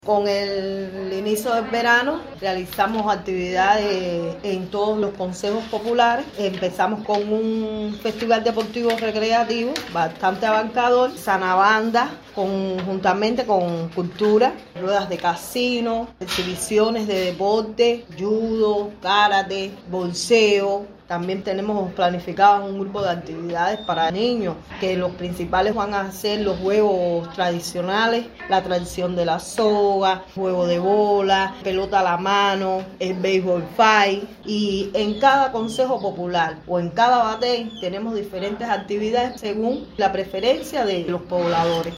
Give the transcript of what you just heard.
Con el inicio del verano realizamos actividades en todos los consejos populares. Empezamos con un festival deportivo recreativo bastante abarcador, sanabanda, juntamente con cultura, ruedas de casino, exhibiciones de deporte, judo, karate, boxeo. También tenemos planificado un grupo de actividades para niños, que los principales van a ser los juegos tradicionales, la tradición de la soga, juego de bola, pelota a la mano, el béisbol fight. Y en cada consejo popular o en cada batey tenemos diferentes actividades según la preferencia de los pobladores.